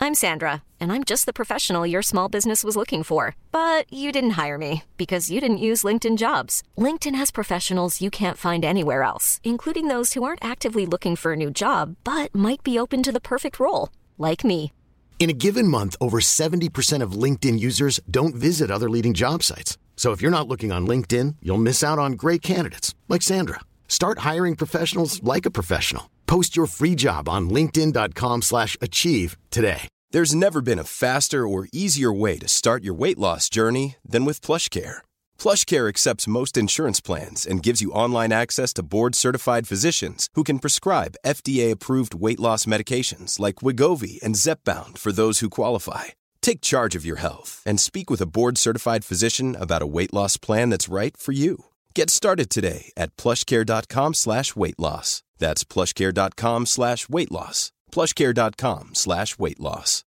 I'm Sandra, and I'm just the professional your small business was looking for. But you didn't hire me because you didn't use LinkedIn Jobs. LinkedIn has professionals you can't find anywhere else, including those who aren't actively looking for a new job, but might be open to the perfect role, like me. In a given month, over 70% of LinkedIn users don't visit other leading job sites. So if you're not looking on LinkedIn, you'll miss out on great candidates like Sandra. Start hiring professionals like a professional. Post your free job on linkedin.com/achieve today. There's never been a faster or easier way to start your weight loss journey than with PlushCare. PlushCare accepts most insurance plans and gives you online access to board-certified physicians who can prescribe FDA-approved weight loss medications like Wegovy and Zepbound for those who qualify. Take charge of your health and speak with a board-certified physician about a weight loss plan that's right for you. Get started today at plushcare.com/weight loss. That's plushcare.com/weight loss. plushcare.com/weight loss.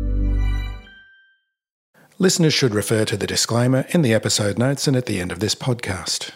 Listeners should refer to the disclaimer in the episode notes and at the end of this podcast.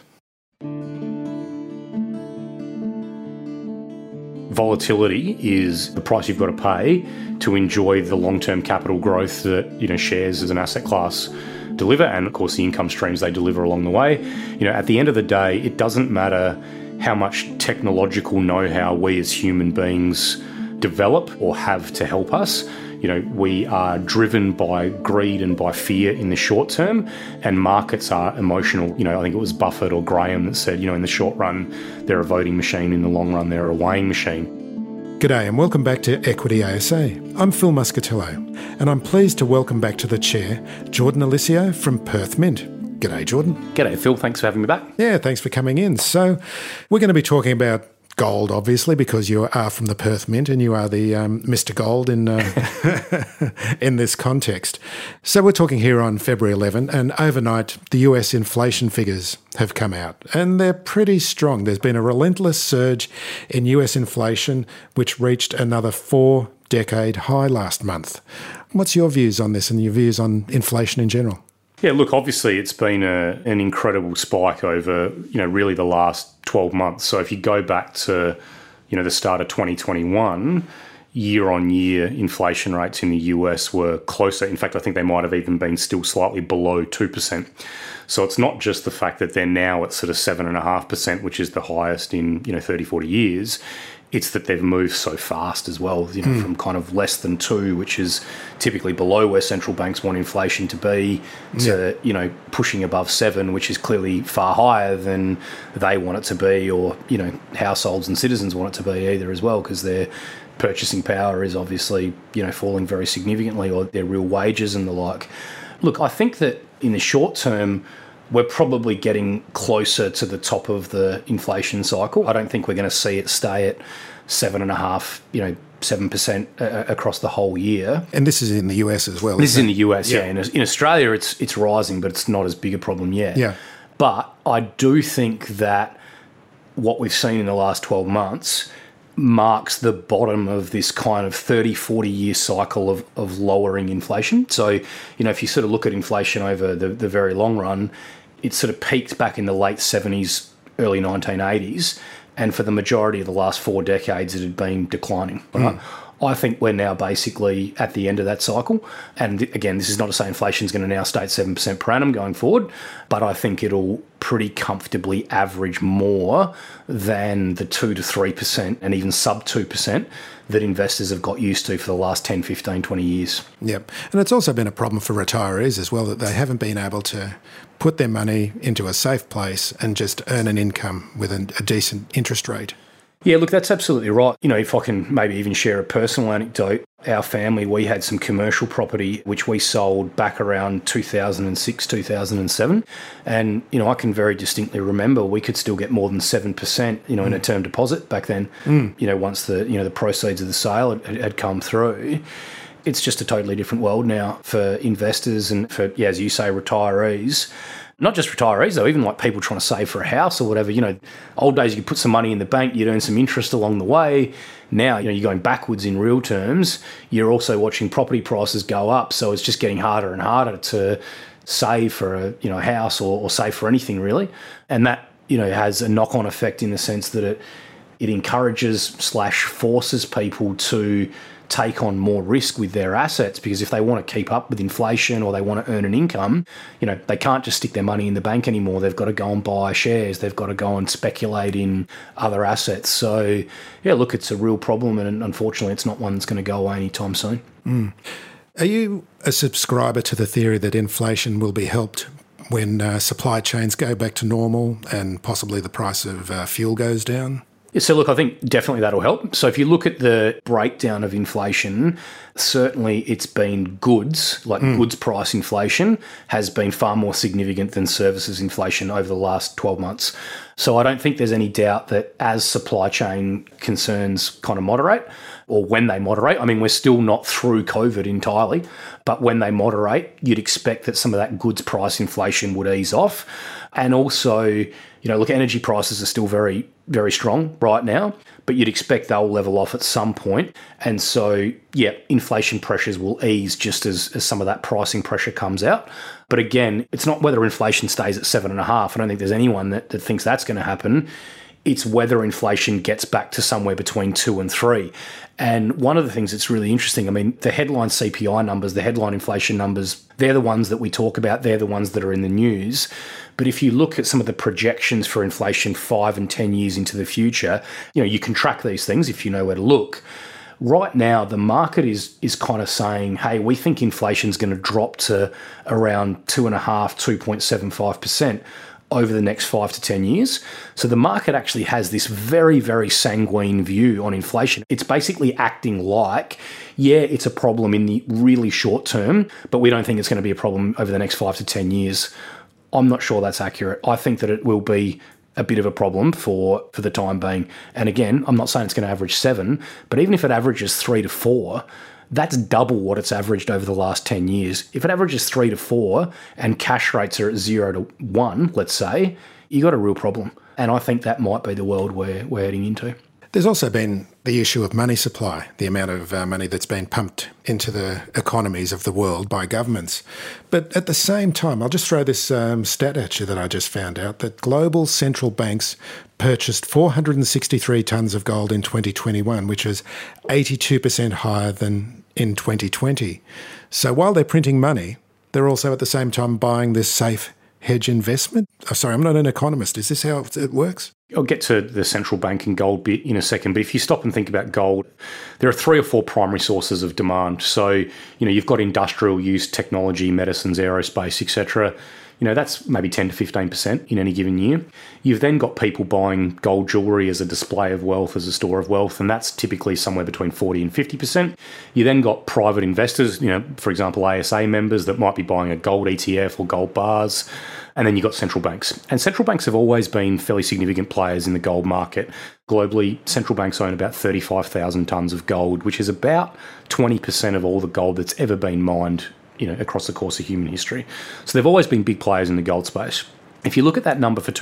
Volatility is the price you've got to pay to enjoy the long-term capital growth that, shares as an asset class deliver, and of course the income streams they deliver along the way. At the end of the day, it doesn't matter how much technological know-how we as human beings develop or have to help us. We are driven by greed and by fear in the short term, and markets are emotional. I think it was Buffett or Graham that said, in the short run, they're a voting machine, in the long run, they're a weighing machine. G'day and welcome back to Equity ASA. I'm Phil Muscatello, and I'm pleased to welcome back to the chair Jordan Alisio from Perth Mint. G'day, Jordan. G'day, Phil. Thanks for having me back. Yeah, thanks for coming in. So we're going to be talking about gold, obviously, because you are from the Perth Mint and you are the Mr. Gold in in this context. So we're talking here on February 11, and overnight the US inflation figures have come out, and they're pretty strong. There's been a relentless surge in US inflation, which reached another 4-decade high last month. What's your views on this and your views on inflation in general? Yeah, look, obviously it's been an incredible spike over, really the last 12 months. So if you go back to, the start of 2021, year-on-year inflation rates in the US were closer. In fact, I think they might have even been still slightly below 2%. So it's not just the fact that they're now at sort of 7.5%, which is the highest in, 30, 40 years. It's that they've moved so fast as well, from kind of less than 2, which is typically below where central banks want inflation to be, to, pushing above 7, which is clearly far higher than they want it to be, or, households and citizens want it to be either as well, because their purchasing power is obviously, falling very significantly, or their real wages and the like. Look, I think that in the short term, we're probably getting closer to the top of the inflation cycle. I don't think we're going to see it stay at 7.5%, 7% across the whole year. And this is in the US as well. This is in the US, yeah. In Australia, it's rising, but it's not as big a problem yet. Yeah. But I do think that what we've seen in the last 12 months marks the bottom of this kind of 30, 40-year cycle of lowering inflation. So, if you sort of look at inflation over the very long run, it sort of peaked back in the late 70s, early 1980s, and for the majority of the last 4 decades, it had been declining. Right? I think we're now basically at the end of that cycle. And again, this is not to say inflation is going to now stay at 7% per annum going forward, but I think it'll pretty comfortably average more than the 2 to 3% and even sub 2% that investors have got used to for the last 10, 15, 20 years. Yep. And it's also been a problem for retirees as well, that they haven't been able to put their money into a safe place and just earn an income with a decent interest rate. Yeah, look, that's absolutely right. If I can maybe even share a personal anecdote, our family, we had some commercial property which we sold back around 2006, 2007. And, I can very distinctly remember we could still get more than 7%, in a term deposit back then, once the proceeds of the sale had come through. It's just a totally different world now for investors and for, as you say, retirees. Not just retirees, though, even like people trying to save for a house or whatever. Old days, you could put some money in the bank, you'd earn some interest along the way. Now, you're going backwards in real terms. You're also watching property prices go up. So it's just getting harder and harder to save for a house or save for anything, really. And that, has a knock-on effect in the sense that it encourages / forces people to take on more risk with their assets, because if they want to keep up with inflation or they want to earn an income, they can't just stick their money in the bank anymore. They've got to go and buy shares. They've got to go and speculate in other assets. So, yeah, look, it's a real problem, and unfortunately it's not one that's going to go away anytime soon. Are you a subscriber to the theory that inflation will be helped when supply chains go back to normal and possibly the price of fuel goes down? So, look, I think definitely that'll help. So if you look at the breakdown of inflation, certainly it's been goods, like goods price inflation, has been far more significant than services inflation over the last 12 months. So I don't think there's any doubt that as supply chain concerns kind of moderate, or when they moderate, I mean, we're still not through COVID entirely, but when they moderate, you'd expect that some of that goods price inflation would ease off. And also, look, energy prices are still very, very strong right now, but you'd expect they'll level off at some point. And so, yeah, inflation pressures will ease just as some of that pricing pressure comes out. But again, it's not whether inflation stays at 7.5. I don't think there's anyone that thinks that's going to happen. It's whether inflation gets back to somewhere between 2 and 3. And one of the things that's really interesting, I mean, the headline CPI numbers, the headline inflation numbers, they're the ones that we talk about. They're the ones that are in the news. But if you look at some of the projections for inflation 5 and 10 years into the future, you can track these things if you know where to look. Right now, the market is kind of saying, hey, we think inflation's going to drop to around 2.5%, 2.75% over the next 5 to 10 years. So the market actually has this very, very sanguine view on inflation. It's basically acting like, yeah, it's a problem in the really short term, but we don't think it's going to be a problem over the next 5 to 10 years. I'm not sure that's accurate. I think that it will be a bit of a problem for the time being. And again, I'm not saying it's going to average 7, but even if it averages 3 to 4, that's double what it's averaged over the last 10 years. If it averages 3 to 4 and cash rates are at 0 to 1, let's say, you got a real problem. And I think that might be the world we're heading into. There's also been the issue of money supply, the amount of money that's been pumped into the economies of the world by governments. But at the same time, I'll just throw this stat at you that I just found out, that global central banks purchased 463 tonnes of gold in 2021, which is 82% higher than in 2020. So while they're printing money, they're also at the same time buying this safe hedge investment. Oh, sorry, I'm not an economist. Is this how it works? I'll get to the central bank and gold bit in a second, but if you stop and think about gold, there are 3 or 4 primary sources of demand. So, you've got industrial use, technology, medicines, aerospace, etc. That's maybe 10 to 15% in any given year. You've then got people buying gold jewellery as a display of wealth, as a store of wealth, and that's typically somewhere between 40 and 50%. You then got private investors, for example, ASA members that might be buying a gold ETF or gold bars. And then you've got central banks. And central banks have always been fairly significant players in the gold market. Globally, central banks own about 35,000 tonnes of gold, which is about 20% of all the gold that's ever been mined, across the course of human history. So they've always been big players in the gold space. If you look at that number for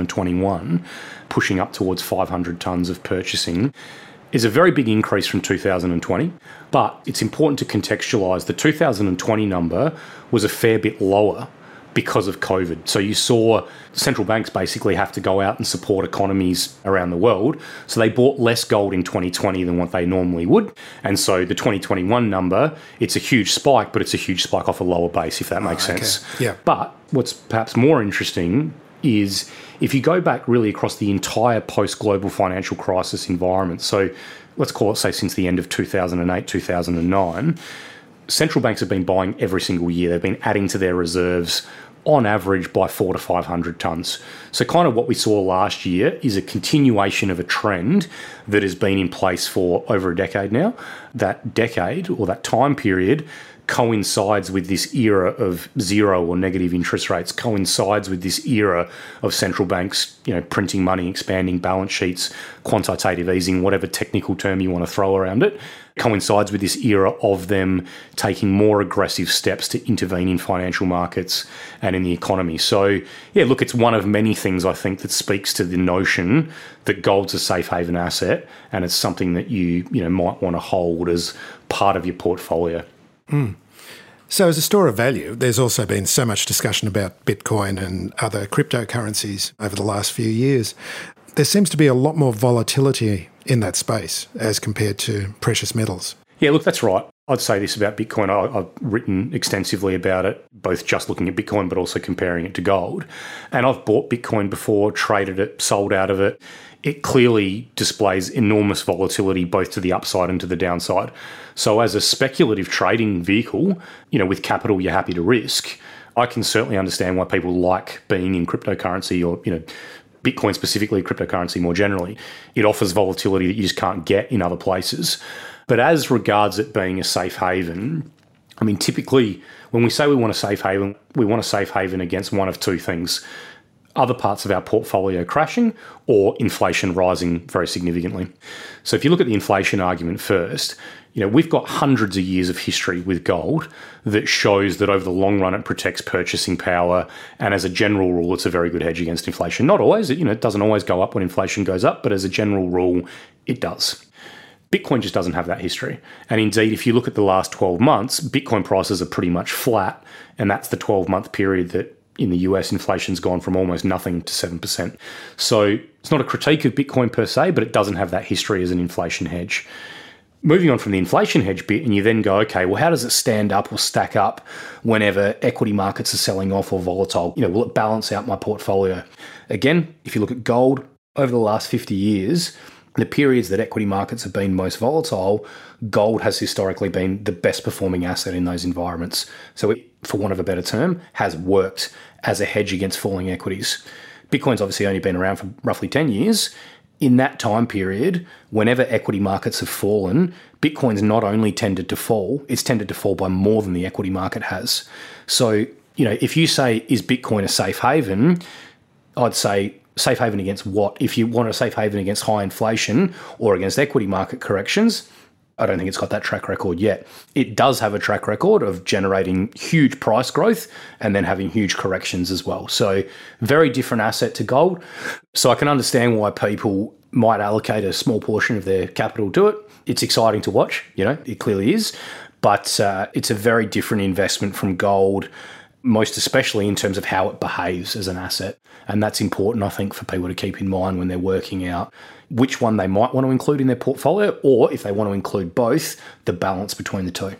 2021, pushing up towards 500 tonnes of purchasing, is a very big increase from 2020. But it's important to contextualise the 2020 number was a fair bit lower because of COVID. So you saw central banks basically have to go out and support economies around the world. So they bought less gold in 2020 than what they normally would. And so the 2021 number, it's a huge spike, but it's a huge spike off a lower base, if that makes sense. Yeah. But what's perhaps more interesting is if you go back really across the entire post-global financial crisis environment, so let's call it, say, since the end of 2008, 2009, central banks have been buying every single year. They've been adding to their reserves on average by 400 to 500 tonnes. So kind of what we saw last year is a continuation of a trend that has been in place for over a decade now. That decade, or that time period, coincides with this era of zero or negative interest rates, coincides with this era of central banks, printing money, expanding balance sheets, quantitative easing, whatever technical term you want to throw around it, coincides with this era of them taking more aggressive steps to intervene in financial markets and in the economy. So, yeah, look, it's one of many things I think that speaks to the notion that gold's a safe haven asset and it's something that you might want to hold as part of your portfolio. So as a store of value, there's also been so much discussion about Bitcoin and other cryptocurrencies over the last few years. There seems to be a lot more volatility in that space as compared to precious metals. Yeah, look, that's right. I'd say this about Bitcoin. I've written extensively about it, both just looking at Bitcoin, but also comparing it to gold. And I've bought Bitcoin before, traded it, sold out of it. It clearly displays enormous volatility, both to the upside and to the downside. So as a speculative trading vehicle, with capital you're happy to risk, I can certainly understand why people like being in cryptocurrency or, Bitcoin specifically, cryptocurrency more generally. It offers volatility that you just can't get in other places. But as regards it being a safe haven, I mean, typically when we say we want a safe haven, we want a safe haven against one of two things: other parts of our portfolio crashing or inflation rising very significantly. So if you look at the inflation argument first, we've got hundreds of years of history with gold that shows that over the long run it protects purchasing power, and as a general rule it's a very good hedge against inflation. Not always, it doesn't always go up when inflation goes up, but as a general rule it does. Bitcoin just doesn't have that history. And indeed, if you look at the last 12 months, Bitcoin prices are pretty much flat, and that's the 12-month period that in the US, inflation's gone from almost nothing to 7%. So it's not a critique of Bitcoin per se, but it doesn't have that history as an inflation hedge. Moving on from the inflation hedge bit, and you then go, okay, well, how does it stand up or stack up whenever equity markets are selling off or volatile? Will it balance out my portfolio? Again, if you look at gold, over the last 50 years, the periods that equity markets have been most volatile, gold has historically been the best performing asset in those environments. So it, for want of a better term, has worked as a hedge against falling equities. Bitcoin's obviously only been around for roughly 10 years. In that time period, whenever equity markets have fallen, Bitcoin's not only tended to fall, it's tended to fall by more than the equity market has. So, if you say, is Bitcoin a safe haven? I'd say, safe haven against what? If you want a safe haven against high inflation or against equity market corrections, I don't think it's got that track record yet. It does have a track record of generating huge price growth and then having huge corrections as well. So very different asset to gold. So I can understand why people might allocate a small portion of their capital to it. It's exciting to watch, it clearly is, but it's a very different investment from gold, most especially in terms of how it behaves as an asset. And that's important, I think, for people to keep in mind when they're working out which one they might want to include in their portfolio, or if they want to include both, the balance between the two.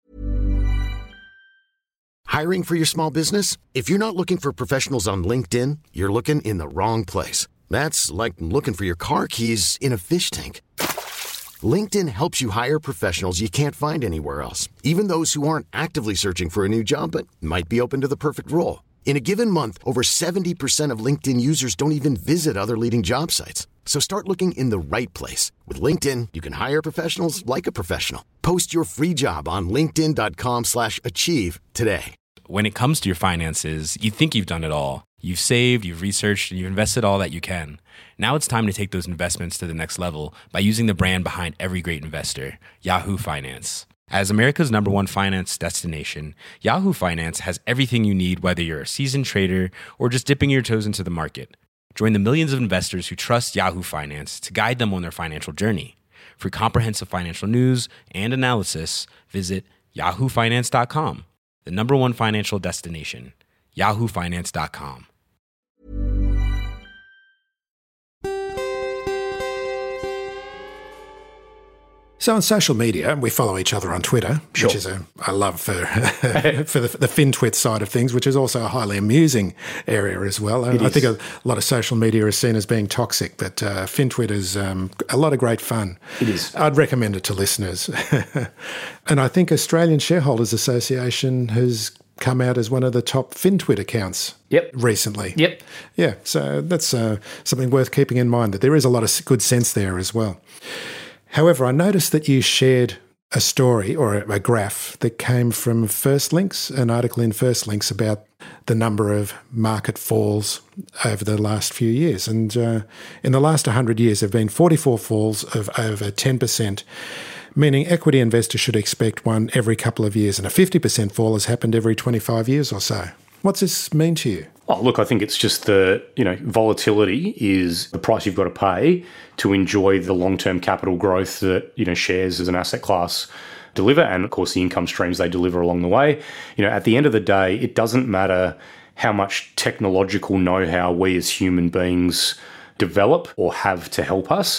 Hiring for your small business? If you're not looking for professionals on LinkedIn, you're looking in the wrong place. That's like looking for your car keys in a fish tank. LinkedIn helps you hire professionals you can't find anywhere else, even those who aren't actively searching for a new job but might be open to the perfect role. In a given month, over 70% of LinkedIn users don't even visit other leading job sites. So start looking in the right place. With LinkedIn, you can hire professionals like a professional. Post your free job on linkedin.com/achieve today. When it comes to your finances, you think you've done it all. You've saved, you've researched, and you've invested all that you can. Now it's time to take those investments to the next level by using the brand behind every great investor, Yahoo Finance. As America's #1 finance destination, Yahoo Finance has everything you need, whether you're a seasoned trader or just dipping your toes into the market. Join the millions of investors who trust Yahoo Finance to guide them on their financial journey. For comprehensive financial news and analysis, visit yahoofinance.com, the #1 financial destination, yahoofinance.com. So on social media, we follow each other on Twitter, Sure. which is a love for for the FinTwit side of things, which is also a highly amusing area as well. I think a lot of social media is seen as being toxic, but FinTwit is a lot of great fun. It is. I'd recommend it to listeners. And I think Australian Shareholders Association has come out as one of the top FinTwit accounts recently. Yep. Yeah, so that's something worth keeping in mind, that there is a lot of good sense there as well. However, I noticed that you shared a story or a graph that came from First Links, an article in First Links about the number of market falls over the last few years. And in the last 100 years, there have been 44 falls of over 10%, meaning equity investors should expect one every couple of years. And a 50% fall has happened every 25 years or so. What's this mean to you? Oh, look, I think it's just volatility is the price you've got to pay to enjoy the long-term capital growth that, shares as an asset class deliver, and of course the income streams they deliver along the way. At the end of the day, it doesn't matter how much technological know-how we as human beings develop or have to help us.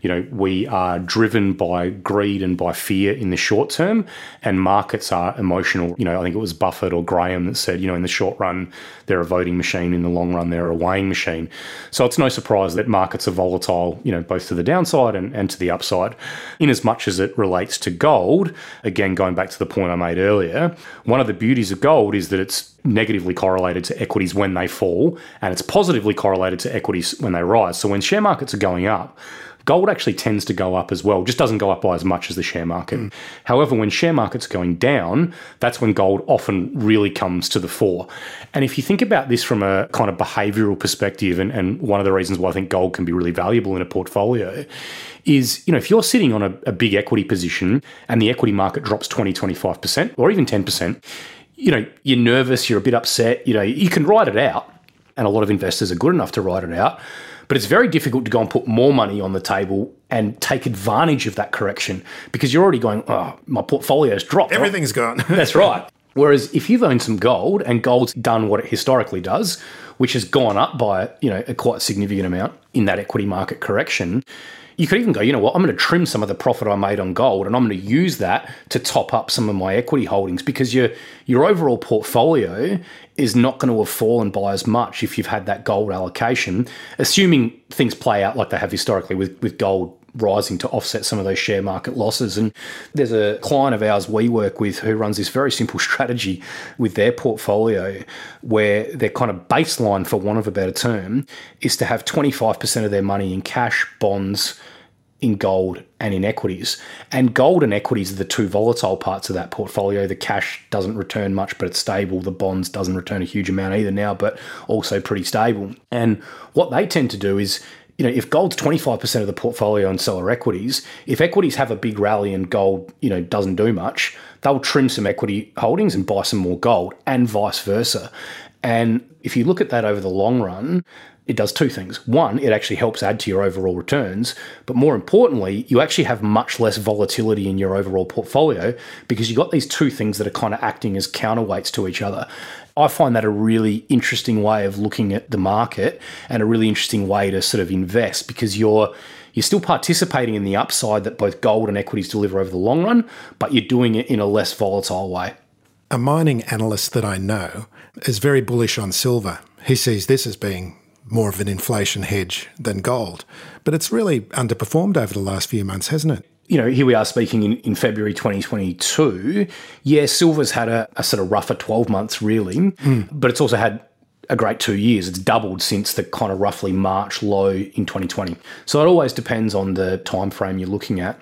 we are driven by greed and by fear in the short term, and markets are emotional. I think it was Buffett or Graham that said, in the short run, they're a voting machine. In the long run, they're a weighing machine. So it's no surprise that markets are volatile, both to the downside and to the upside. In as much as it relates to gold, again, going back to the point I made earlier, one of the beauties of gold is that it's negatively correlated to equities when they fall, and it's positively correlated to equities when they rise. So when share markets are going up, gold actually tends to go up as well, just doesn't go up by as much as the share market. However, when share markets are going down, that's when gold often really comes to the fore. And if you think about this from a kind of behavioral perspective, and one of the reasons why I think gold can be really valuable in a portfolio is, if you're sitting on a big equity position and the equity market drops 20, 25%, or even 10%, you're nervous, you're a bit upset, you can ride it out. And a lot of investors are good enough to ride it out. But it's very difficult to go and put more money on the table and take advantage of that correction because you're already going, oh, my portfolio's dropped. Everything's gone. That's right. Whereas if you've owned some gold and gold's done what it historically does, which has gone up by, a quite significant amount in that equity market correction, you could even go, I'm going to trim some of the profit I made on gold and I'm going to use that to top up some of my equity holdings because your overall portfolio is not going to have fallen by as much if you've had that gold allocation, assuming things play out like they have historically with gold rising to offset some of those share market losses. And there's a client of ours we work with who runs this very simple strategy with their portfolio where their kind of baseline, for want of a better term, is to have 25% of their money in cash, bonds, in gold and in equities. And gold and equities are the two volatile parts of that portfolio. The cash doesn't return much, but it's stable. The bonds doesn't return a huge amount either now, but also pretty stable. And what they tend to do is, if gold's 25% of the portfolio and so are equities, if equities have a big rally and gold, doesn't do much, they'll trim some equity holdings and buy some more gold and vice versa. And if you look at that over the long run, it does two things. One, it actually helps add to your overall returns, but more importantly, you actually have much less volatility in your overall portfolio because you've got these two things that are kind of acting as counterweights to each other. I find that a really interesting way of looking at the market and a really interesting way to sort of invest because you're still participating in the upside that both gold and equities deliver over the long run, but you're doing it in a less volatile way. A mining analyst that I know is very bullish on silver. He sees this as being more of an inflation hedge than gold. But it's really underperformed over the last few months, hasn't it? Here we are speaking in February 2022. Yeah, silver's had a sort of rougher 12 months, really, but it's also had a great 2 years. It's doubled since the kind of roughly March low in 2020. So it always depends on the time frame you're looking at.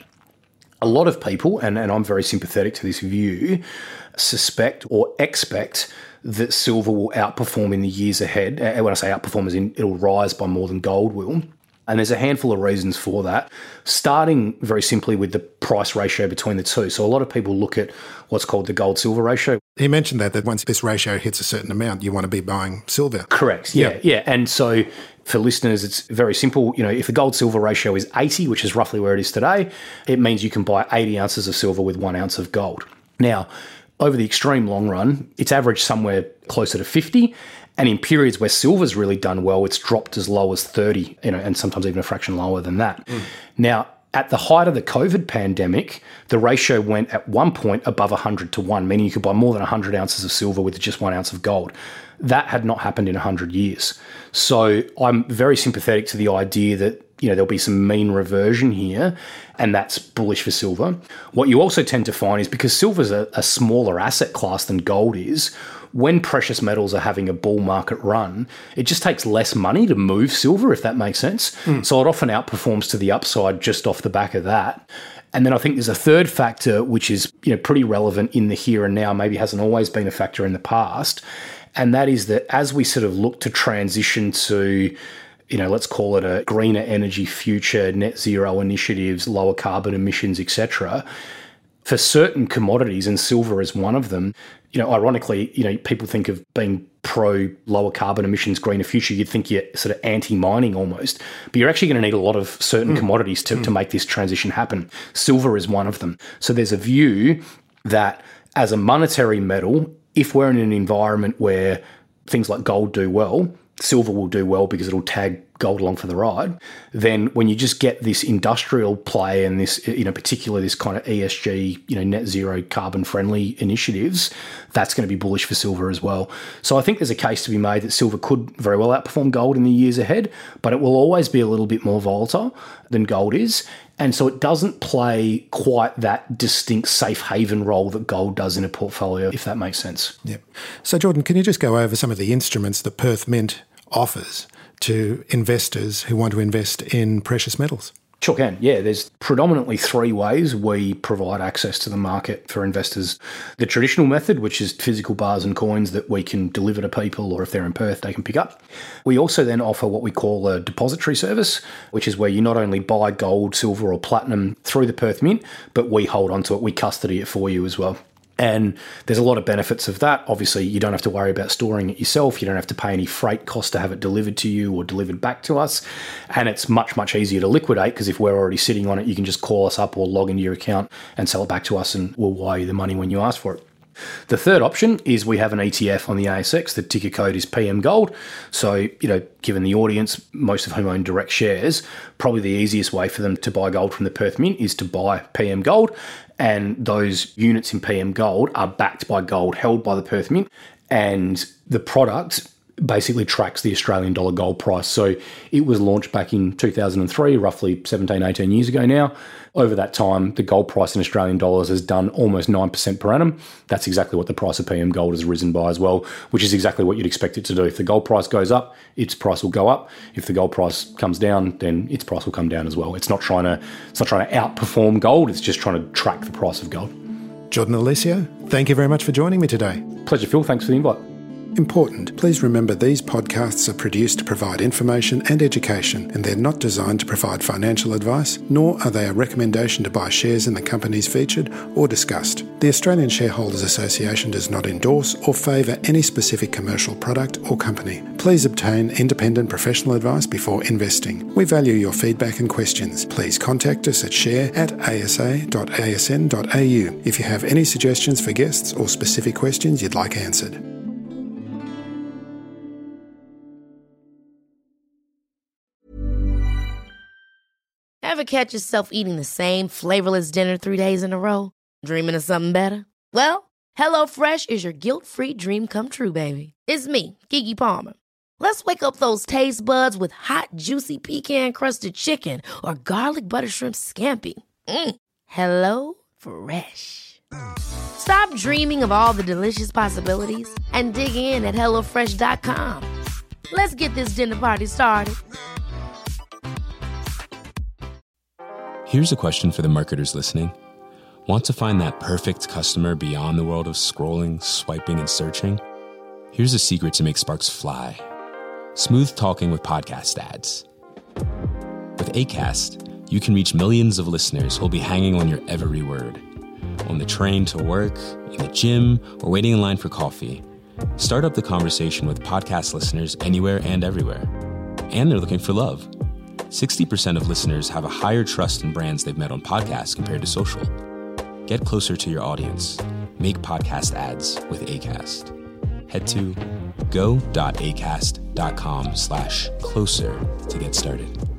A lot of people, and I'm very sympathetic to this view, suspect or expect that silver will outperform in the years ahead. And when I say outperform, as in it'll rise by more than gold will. And there's a handful of reasons for that, starting very simply with the price ratio between the two. So a lot of people look at what's called the gold-silver ratio. He mentioned that once this ratio hits a certain amount, you want to be buying silver. Correct, yeah. And so for listeners, it's very simple. If the gold-silver ratio is 80, which is roughly where it is today, it means you can buy 80 ounces of silver with 1 ounce of gold. Now, over the extreme long run, it's averaged somewhere closer to 50. And in periods where silver's really done well, it's dropped as low as 30, and sometimes even a fraction lower than that. Now, at the height of the COVID pandemic, the ratio went at one point above 100 to 1, meaning you could buy more than 100 ounces of silver with just 1 ounce of gold. That had not happened in 100 years. So I'm very sympathetic to the idea that there'll be some mean reversion here, and that's bullish for silver. What you also tend to find is because silver's a smaller asset class than gold is, when precious metals are having a bull market run, it just takes less money to move silver, if that makes sense. So it often outperforms to the upside just off the back of that. And then I think there's a third factor, which is pretty relevant in the here and now, maybe hasn't always been a factor in the past, and that is that as we sort of look to transition to let's call it a greener energy future, net zero initiatives, lower carbon emissions, etc., for certain commodities, and silver is one of them, ironically, people think of being pro lower carbon emissions, greener future, you'd think you're sort of anti-mining almost, but you're actually going to need a lot of certain commodities to make this transition happen. Silver is one of them. So there's a view that as a monetary metal, if we're in an environment where things like gold do well, silver will do well because it'll tag gold along for the ride, then when you just get this industrial play and this, particularly this kind of ESG, net zero carbon friendly initiatives, that's going to be bullish for silver as well. So I think there's a case to be made that silver could very well outperform gold in the years ahead, but it will always be a little bit more volatile than gold is. And so it doesn't play quite that distinct safe haven role that gold does in a portfolio, if that makes sense. Yep. So Jordan, can you just go over some of the instruments that Perth Mint offers to investors who want to invest in precious metals? Sure can. Yeah, there's predominantly 3 ways we provide access to the market for investors. The traditional method, which is physical bars and coins that we can deliver to people, or if they're in Perth, they can pick up. We also then offer what we call a depository service, which is where you not only buy gold, silver or platinum through the Perth Mint, but we hold onto it, we custody it for you as well. And there's a lot of benefits of that. Obviously, you don't have to worry about storing it yourself. You don't have to pay any freight costs to have it delivered to you or delivered back to us. And it's much, much easier to liquidate because if we're already sitting on it, you can just call us up or log into your account and sell it back to us and we'll wire you the money when you ask for it. The third option is we have an ETF on the ASX. The ticker code is PM Gold. So, given the audience, most of whom own direct shares, probably the easiest way for them to buy gold from the Perth Mint is to buy PM Gold. And those units in PM Gold are backed by gold held by the Perth Mint. And the product basically tracks the Australian dollar gold price. So it was launched back in 2003, roughly 17, 18 years ago now. Over that time, the gold price in Australian dollars has done almost 9% per annum. That's exactly what the price of PM Gold has risen by as well, which is exactly what you'd expect it to do. If the gold price goes up, its price will go up. If the gold price comes down, then its price will come down as well. It's not trying to outperform gold. It's just trying to track the price of gold. Jordan Alisio, thank you very much for joining me today. Pleasure, Phil. Thanks for the invite. Important, please remember these podcasts are produced to provide information and education, and they're not designed to provide financial advice, nor are they a recommendation to buy shares in the companies featured or discussed. The Australian Shareholders Association does not endorse or favour any specific commercial product or company. Please obtain independent professional advice before investing. We value your feedback and questions. Please contact us at share@asa.asn.au if you have any suggestions for guests or specific questions you'd like answered. Ever catch yourself eating the same flavorless dinner 3 days in a row? Dreaming of something better? Well, HelloFresh is your guilt-free dream come true, baby. It's me, Keke Palmer. Let's wake up those taste buds with hot, juicy pecan-crusted chicken or garlic butter shrimp scampi. HelloFresh. Stop dreaming of all the delicious possibilities and dig in at HelloFresh.com. Let's get this dinner party started. Here's a question for the marketers listening. Want to find that perfect customer beyond the world of scrolling, swiping, and searching? Here's a secret to make sparks fly. Smooth talking with podcast ads. With Acast, you can reach millions of listeners who'll be hanging on your every word. On the train to work, in the gym, or waiting in line for coffee. Start up the conversation with podcast listeners anywhere and everywhere. And they're looking for love. 60% of listeners have a higher trust in brands they've met on podcasts compared to social. Get closer to your audience. Make podcast ads with Acast. Head to go.acast.com/closer to get started.